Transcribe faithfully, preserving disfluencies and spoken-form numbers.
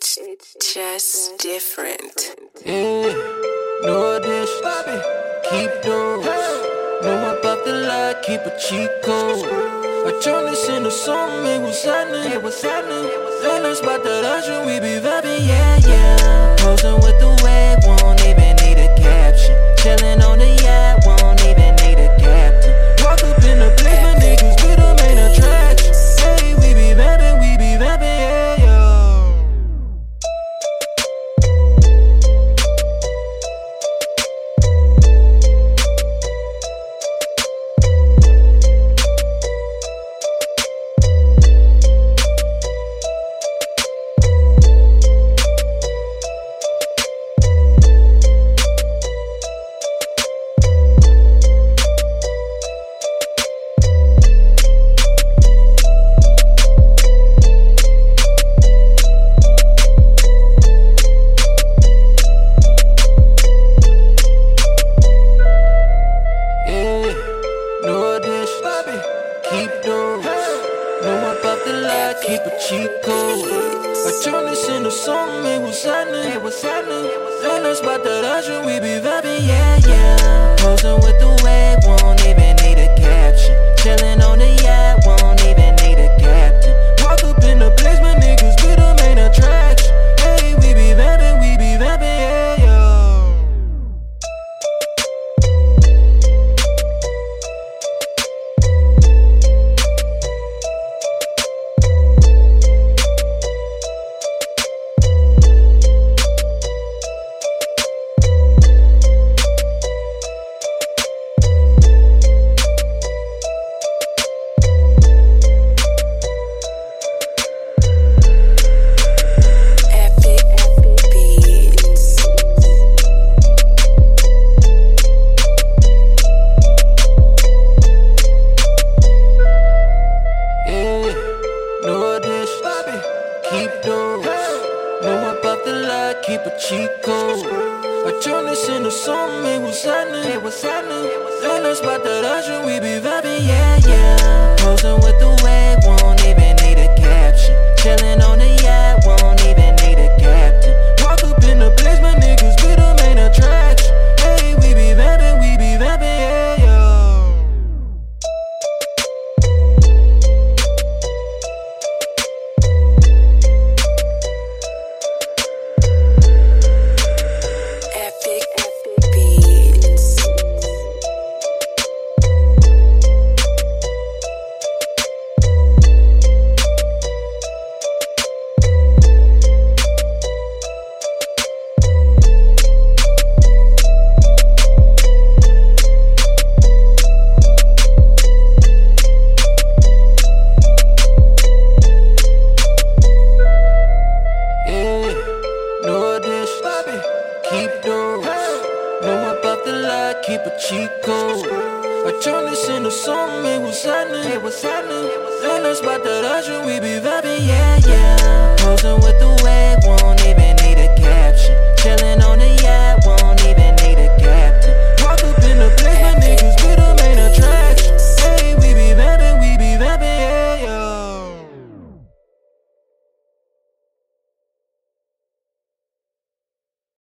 It's just different. Yeah, know this, keep those. Know about the lie, keep a cheat code. I turn this into something, it was happening, it was happening. Then I spot that action, we be vibing, yeah, yeah. Posing with the wave, won't even need a caption. Chillin' on the yacht, won't even need a captain. Walk up in the place, my niggas be the main attraction. Hey, we be vibing, we be vibing, yeah, yeah. Keep those. Know about the lie, keep a cheat code. I turn this into something, it was happening, it was happening. Then I spot that action, we be vibing, yeah, yeah. Posing with the wave, won't even need a caption. Chillin' on the yacht, won't even need a captain. Walk up in the place, my niggas be the main attraction. Hey, we be vibing, we be vibing, yeah, yeah. Keep those. Know about the lie, keep a cheat code. I turn this into something, it was happening, it was happening. Then I spot that action, we be vibing, yeah, yeah. Posing with the wave, won't even need a caption. Chillin' on the yacht, won't even need a captain. Walk up in the place, my niggas be the main attraction. Hey, we be vibing, we be vibing, yeah, yeah. Keep those. Know about the lie, keep a cheat code. I turn this into something, it was happening, it was happening. Then I spot that action, we be vibing, yeah, yeah. Posing with the wave, won't even